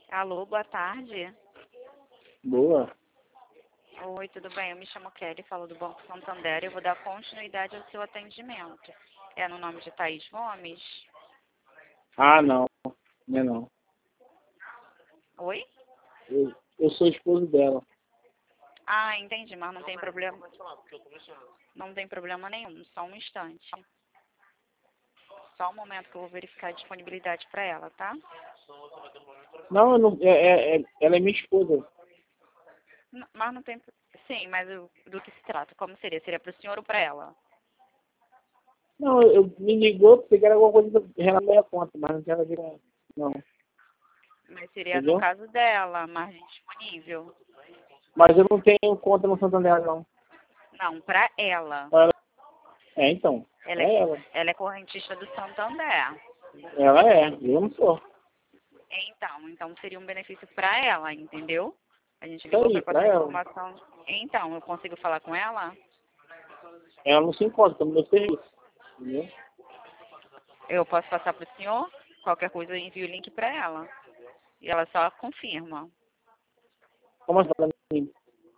Alô, boa tarde. Boa. Oi, tudo bem? Eu me chamo Kelly, falo do Banco Santander e eu vou dar continuidade ao seu atendimento. É no nome de Thaís Gomes? Ah, não. Não é não. Oi? Eu sou esposo dela. Ah, entendi, mas não tem problema. Não tem problema nenhum, só um instante. Só um momento que eu vou verificar a disponibilidade para ela, tá? Não, eu não ela é minha esposa. Mas não tem. Sim, mas do que se trata? Como seria? Seria para o senhor ou para ela? Não, eu me ligou porque era alguma coisa relacionada à minha conta, mas não tinha nada a ver com. Não. Mas seria no Entendeu? caso dela, margem disponível. Mas eu não tenho conta no Santander, não. Não, para ela. Ela- então. Ela É é, ela. ela é correntista do Santander. Ela é. Eu não sou. Então seria um benefício para ela, entendeu? A gente Isso ligou aí, para pra passar ela. informação. Então, eu consigo falar com ela? Ela não se encontra no meu serviço. Entendeu? Eu posso passar para o senhor? Qualquer coisa eu envio o link para ela. E ela só confirma. Como assim?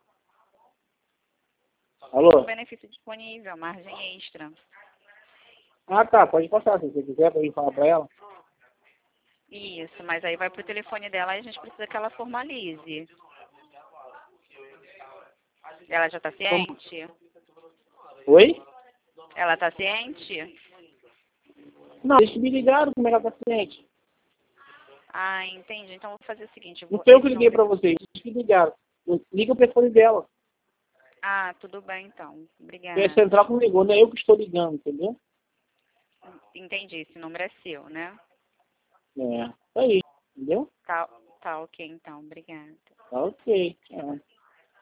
Um Alô? benefício disponível, margem extra. Ah, tá. Pode passar se você quiser pra mim falar pra ela. Isso, mas aí vai pro telefone dela e a gente precisa que ela formalize. Ela já está ciente? Oi? Ela está ciente? Não, eles me ligaram como é que ela tá ciente. Ah, entendi. Então eu vou fazer o seguinte, Não foi eu que esse liguei número. pra vocês, eles que ligaram. Liga o telefone dela. Ah, tudo bem então. Porque a Obrigada. central que não ligou, não é eu que estou ligando, entendeu? Entendi, esse número é seu, né? É, isso aí, entendeu? Tá, tá ok então, obrigada. Tá ok. É.